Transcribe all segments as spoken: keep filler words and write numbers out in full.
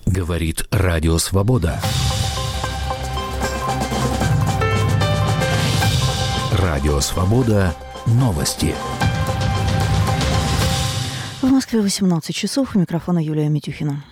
Говорит Радио Свобода. Радио Свобода. Новости. В Москве восемнадцать часов. У микрофона Юлия Митюхина.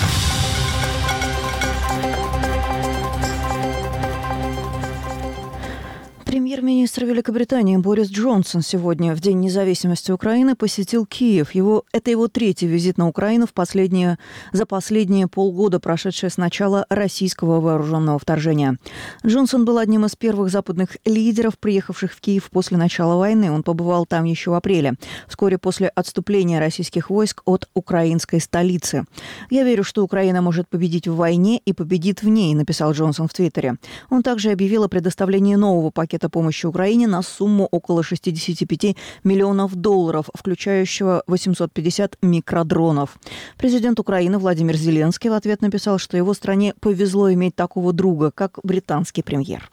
Премьер-министр Великобритании Борис Джонсон сегодня, в День независимости Украины, посетил Киев. Его, это его третий визит на Украину в последние, за последние полгода, прошедшие с начала российского вооруженного вторжения. Джонсон был одним из первых западных лидеров, приехавших в Киев после начала войны. Он побывал там еще в апреле, вскоре после отступления российских войск от украинской столицы. «Я верю, что Украина может победить в войне и победит в ней», написал Джонсон в Твиттере. Он также объявил о предоставлении нового пакета помощи Украине на сумму около шестьдесят пять миллионов долларов, включающего восемьсот пятьдесят микродронов. Президент Украины Владимир Зеленский в ответ написал, что его стране повезло иметь такого друга, как британский премьер.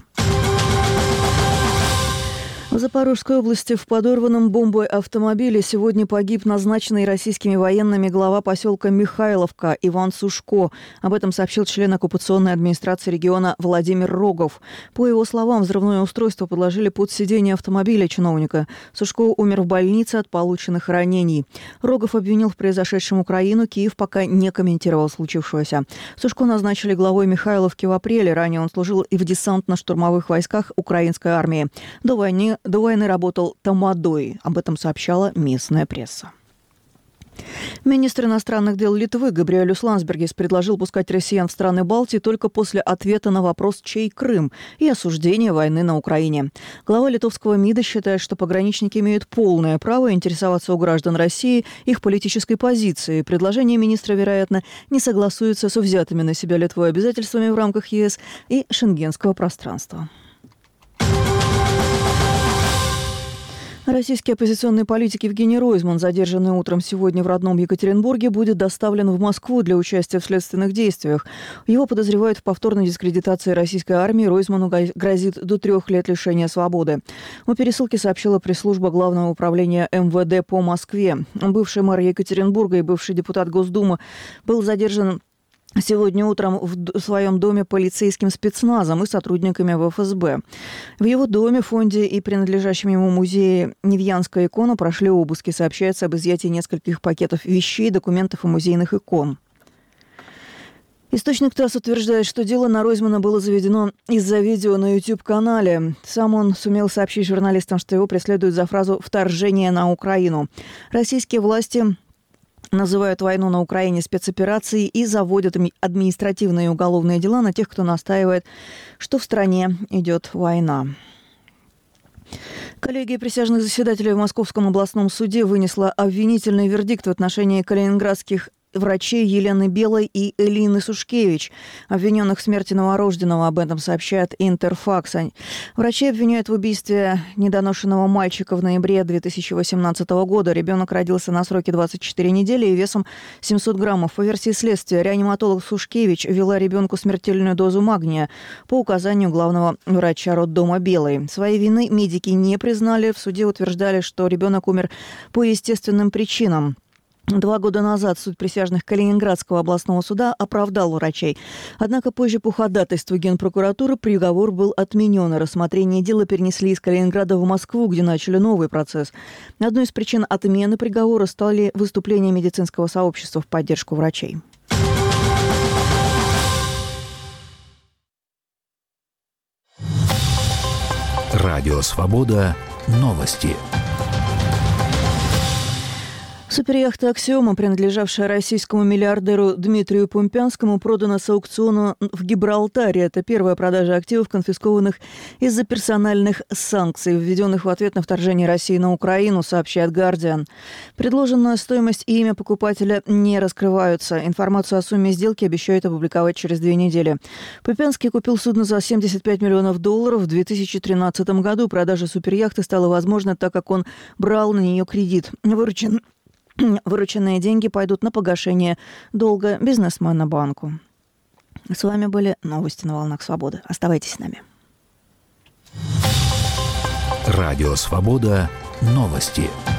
В Запорожской области в подорванном бомбой автомобиле сегодня погиб назначенный российскими военными глава поселка Михайловка Иван Сушко. Об этом сообщил член оккупационной администрации региона Владимир Рогов. По его словам, взрывное устройство подложили под сиденье автомобиля чиновника. Сушко умер в больнице от полученных ранений. Рогов обвинил в произошедшем Украину. Киев пока не комментировал случившегося. Сушко назначили главой Михайловки в апреле. Ранее он служил и в десантно-штурмовых войсках украинской армии. До войны До войны работал тамадой. Об этом сообщала местная пресса. Министр иностранных дел Литвы Габриэлюс Ландсбергис предложил пускать россиян в страны Балтии только после ответа на вопрос «Чей Крым?» и осуждения войны на Украине. Глава литовского МИДа считает, что пограничники имеют полное право интересоваться у граждан России их политической позицией. Предложение министра, вероятно, не согласуется со взятыми на себя Литвой обязательствами в рамках ЕС и шенгенского пространства. Российский оппозиционный политик Евгений Ройзман, задержанный утром сегодня в родном Екатеринбурге, будет доставлен в Москву для участия в следственных действиях. Его подозревают в повторной дискредитации российской армии. Ройзману грозит до трех лет лишения свободы. О пересылке сообщила пресс-служба Главного управления эм вэ дэ по Москве. Бывший мэр Екатеринбурга и бывший депутат Госдумы был задержан сегодня утром в своем доме полицейским спецназом и сотрудниками вэ эф эс бэ. В его доме, фонде и принадлежащем ему музее «Невьянская икона» прошли обыски. Сообщается об изъятии нескольких пакетов вещей, документов и музейных икон. Источник ТАСС утверждает, что дело на Ройзмана было заведено из-за видео на YouTube-канале. Сам он сумел сообщить журналистам, что его преследуют за фразу «вторжение на Украину». Российские власти называют войну на Украине спецоперацией и заводят административные и уголовные дела на тех, кто настаивает, что в стране идет война. Коллегия присяжных заседателей в Московском областном суде вынесла обвинительный вердикт в отношении калининградских врачей Елены Белой и Элины Сушкевич, обвиненных в смерти новорожденного. Об этом сообщает Интерфакс. Врачи обвиняют в убийстве недоношенного мальчика в ноябре две тысячи восемнадцатого года. Ребенок родился на сроке двадцать четыре недели и весом семьсот граммов. По версии следствия, реаниматолог Сушкевич ввела ребенку смертельную дозу магния по указанию главного врача роддома Белой. Своей вины медики не признали. В суде утверждали, что ребенок умер по естественным причинам. Два года назад суд присяжных Калининградского областного суда оправдал врачей. Однако позже по ходатайству Генпрокуратуры приговор был отменен, и рассмотрение дела перенесли из Калининграда в Москву, где начали новый процесс. Одной из причин отмены приговора стали выступления медицинского сообщества в поддержку врачей. Радио Свобода. Новости. Суперяхта «Аксиома», принадлежавшая российскому миллиардеру Дмитрию Помпянскому, продана с аукциона в Гибралтаре. Это первая продажа активов, конфискованных из-за персональных санкций, введенных в ответ на вторжение России на Украину, сообщает «Гардиан». Предложенная стоимость и имя покупателя не раскрываются. Информацию о сумме сделки обещают опубликовать через две недели. Помпянский купил судно за семьдесят пять миллионов долларов в две тысячи тринадцатом году. Продажа суперяхты стала возможной, так как он брал на нее кредит. Выручен Вырученные деньги пойдут на погашение долга бизнесмена банку. С вами были новости на волнах Свободы. Оставайтесь с нами. Радио Свобода. Новости.